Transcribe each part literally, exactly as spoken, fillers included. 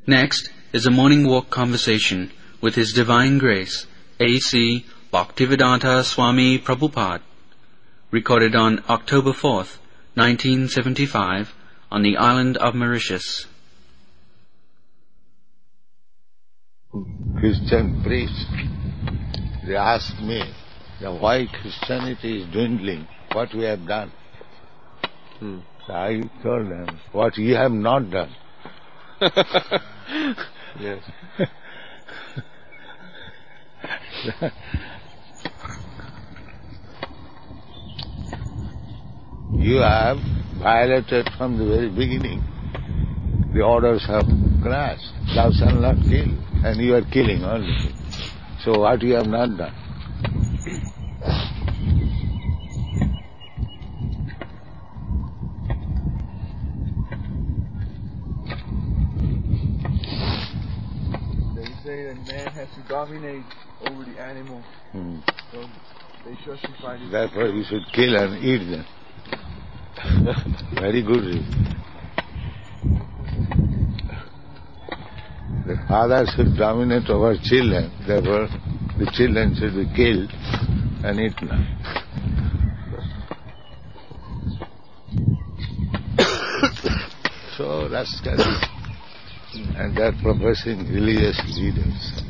Next is a morning walk conversation with His Divine Grace, A C Bhaktivedanta Swami Prabhupada, recorded on October fourth, nineteen seventy-five, on the island of Mauritius. Christian priests, they asked me that why Christianity is dwindling, what we have done. Hmm. So I told them, what you have not done. Yes. You have violated from the very beginning the orders of Christ. Thou shalt not kill, and you are killing only. So what you have not done? They say that man has to dominate over the animal. Hmm. So they justify this. Therefore you should kill and eat them. Very good reason. The father should dominate over children, therefore the children should be killed and eaten. So rascals, and they are professing religious leaders.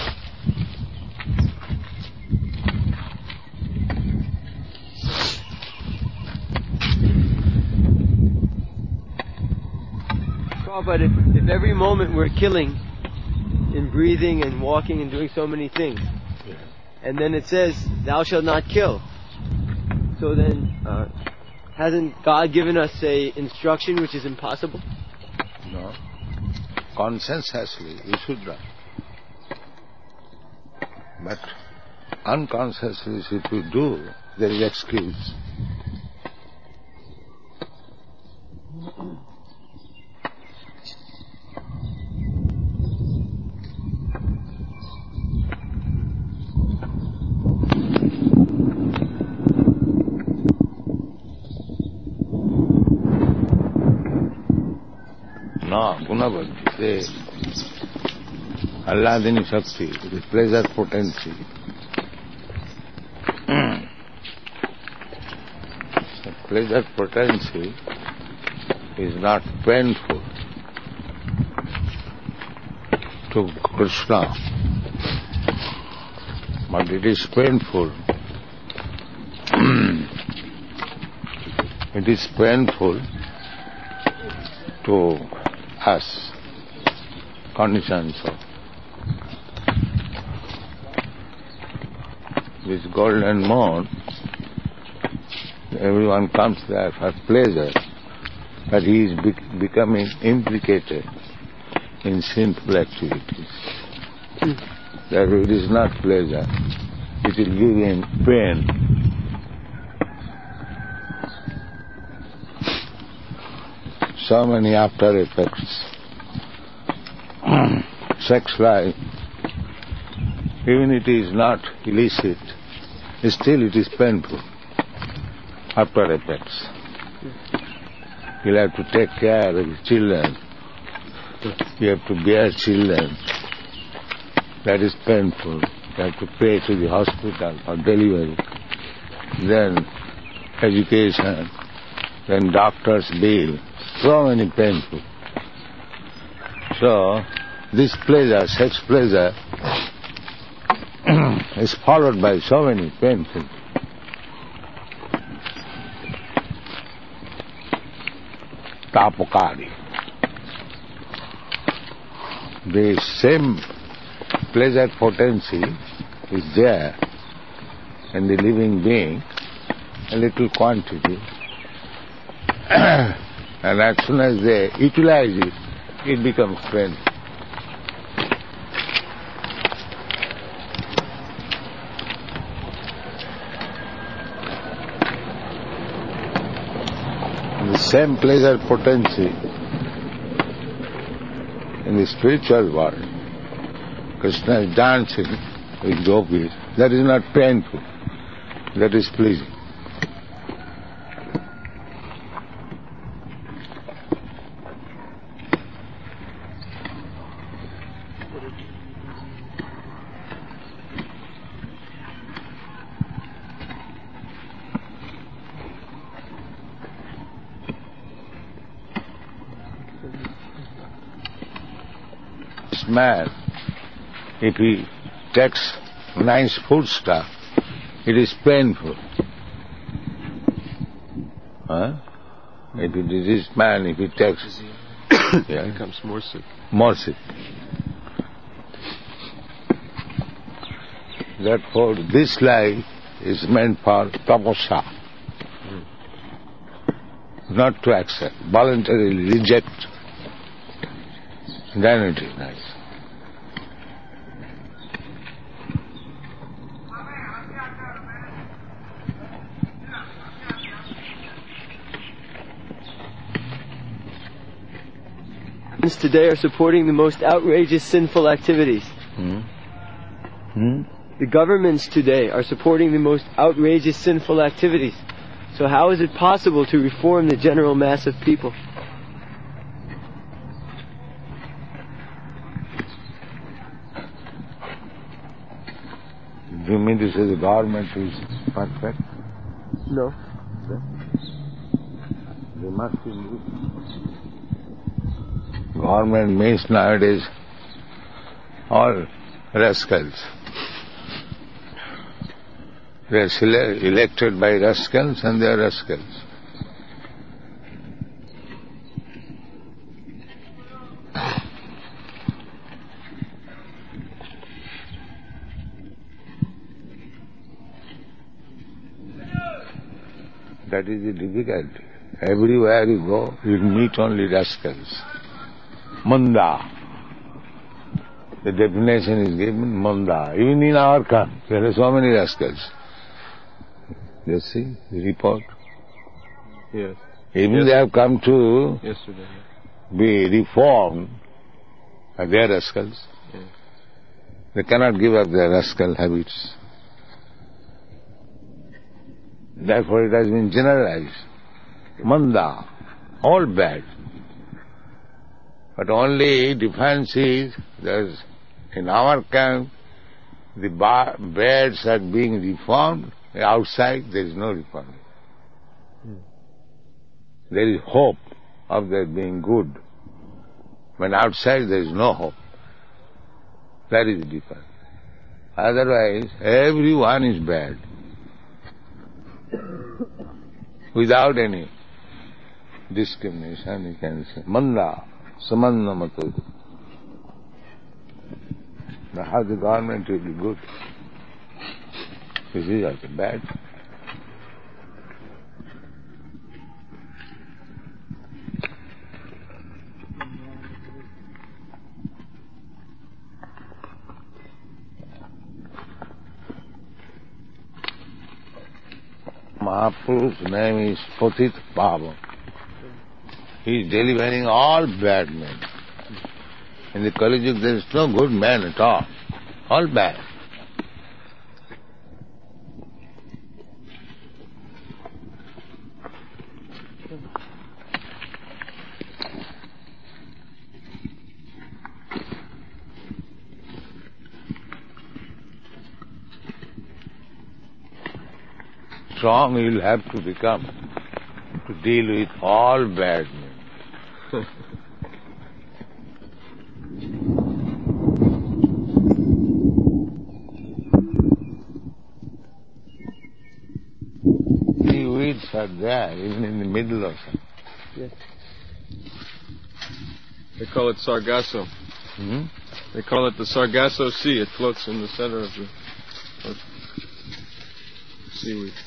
Oh, but if, if every moment we're killing in breathing and walking and doing so many things, Yeah. and then it says, thou shalt not kill. So then, uh, hasn't God given us a instruction which is impossible? No. Consciously you should not. But unconsciously if you do, there is excuse. No, Gunavati, the Alladini Shakti, the pleasure potency. The pleasure potency is not painful to Krishna, but it is painful. It is painful to us, conditions of this golden moon. Everyone comes there for pleasure, but he is be- becoming implicated in sinful activities. Therefore it is not pleasure, it will give him pain. So many after effects. Sex life, even it is not illicit, still it is painful. After effects. You'll have to take care of his children. You have to bear children. That is painful. You have to pay to the hospital for delivery. Then education. Then doctor's bill. So many painful. So, this pleasure, sex pleasure, is followed by so many painful. Tapokari. The same pleasure potency is there in the living being, a little quantity. And as soon as they utilize it, it becomes painful. The same pleasure potency in the spiritual world, Krishna is dancing with gopis, that is not painful, that is pleasing. diseased man, if he takes nice food stuff, it is painful. Huh? If a diseased man, if he takes, yeah, He becomes more sick. more sick. Therefore, this life is meant for tapasya, not to accept, voluntarily reject. Then it is nice. Today are supporting the most outrageous sinful activities. Hmm? Hmm? The governments today are supporting the most outrageous sinful activities. So how is it possible to reform the general mass of people? Do you mean to say the government is perfect? No. They must be good. Government means nowadays all rascals. They are sele- elected by rascals and they are rascals. That is the difficulty. Everywhere you go, you meet only rascals. Manda. The definition is given, Manda. Even in our camp, there are so many rascals. You see the report? Yes. Even Yes. they have come to Yesterday. be reformed, and they are rascals. Yeah. They cannot give up their rascal habits. Therefore it has been generalized. Manda, all bad. But only difference is that in our camp the bar- beds are being reformed, outside there is no reform. Hmm. There is hope of their being good. When outside there is no hope. That is the difference. Otherwise everyone is bad. Without any discrimination, you can say, Manda, Samanna Matu. Now how the government will be good? This is also bad. Mahaprabhu's name is Patit Pavan. He is delivering all bad men. In the Kali Yuga there is no good man at all. All bad. Strong you will have to become to deal with all bad men. The weeds are there, even in the middle of it. Yes. They call it Sargasso. Hmm? They call it the Sargasso Sea. It floats in the center of the of seaweed.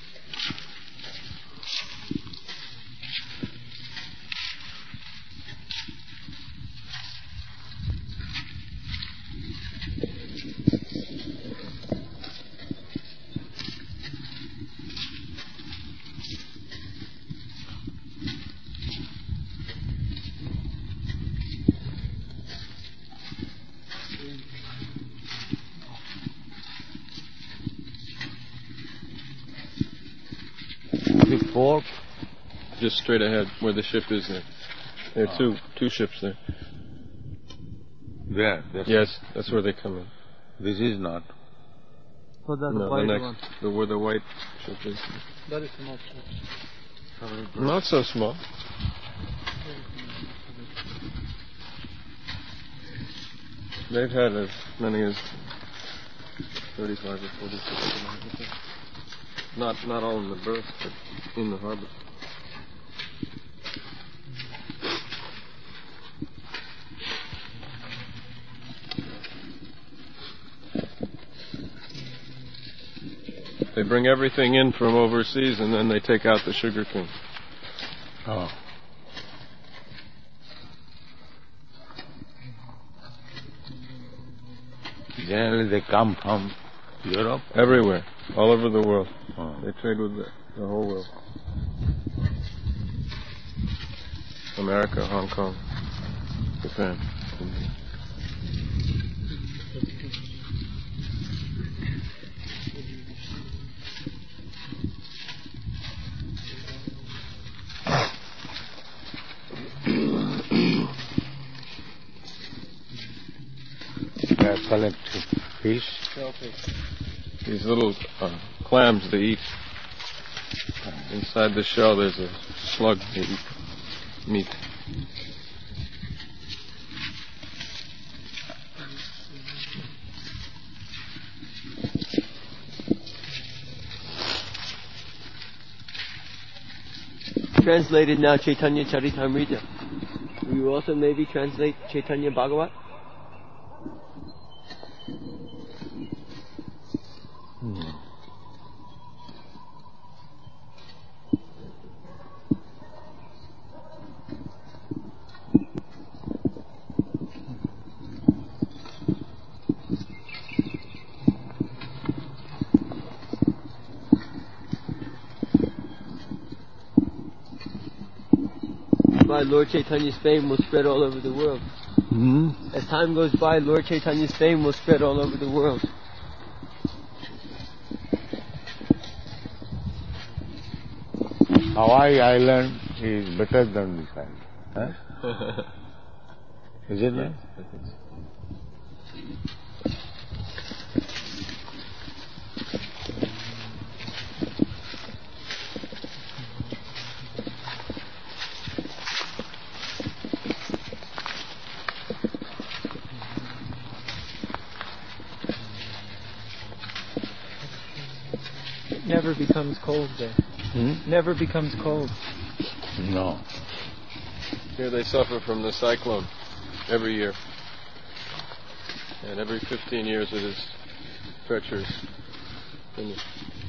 The fort, Just straight ahead, where the ship is there. There are two two ships there. there. That's Yes, that's where they come in. This is not. So that's the No, the white next, one. the where the white ship is. That is not. Not so small. They've had as many as thirty-five or forty. Not not all in the berth, but in the harbor. They bring everything in from overseas and then they take out the sugar cane. Oh. Generally they come from Europe? Everywhere, all over the world. Oh. They trade with the, the whole world. America, Hong Kong, Japan, India. They are collecting fish. These little uh, clams they eat. Inside the shell there's a slug they eat meat. Translated now Chaitanya Charitamrita. Will you also maybe translate Chaitanya Bhagavat? Hmm. By Lord Chaitanya's fame will spread all over the world. Hmm? As time goes by, Lord Chaitanya's fame will spread all over the world. Hawaii Island is better than this island. Huh? Is it not? It never becomes cold there. Hmm? Never becomes cold. No. Here they suffer from the cyclone every year. And every fifteen years it is treacherous. Finished.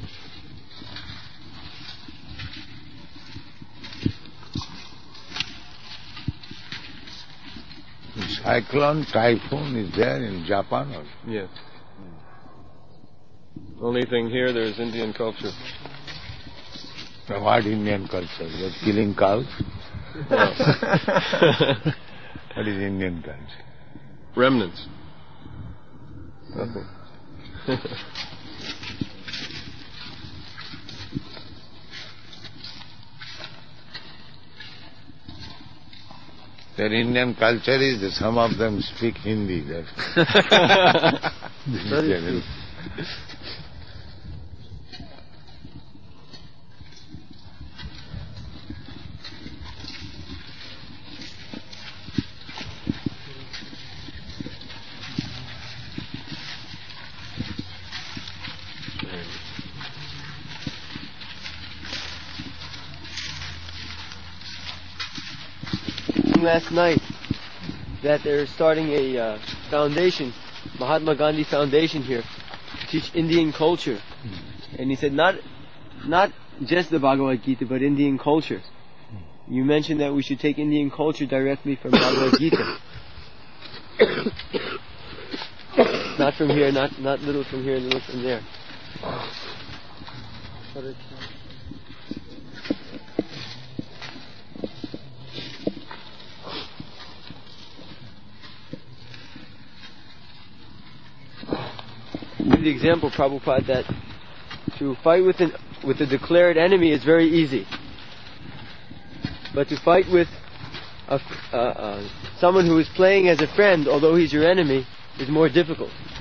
Cyclone, typhoon is there in Japan also. Yes. Only thing here, there's Indian culture. What Indian culture? They're killing cows? No. What is Indian culture? Remnants. Nothing. Their Indian culture is that some of them speak Hindi. That's Very true. Last night that they're starting a uh, foundation, Mahatma Gandhi Foundation here, to teach Indian culture. And he said not not just the Bhagavad Gita, but Indian culture. You mentioned that we should take Indian culture directly from Bhagavad Gita. Not from here, not not little from here, little from there. Give the example, Prabhupada, that to fight with an with a declared enemy is very easy, but to fight with a, uh, uh, someone who is playing as a friend, although he's your enemy, is more difficult.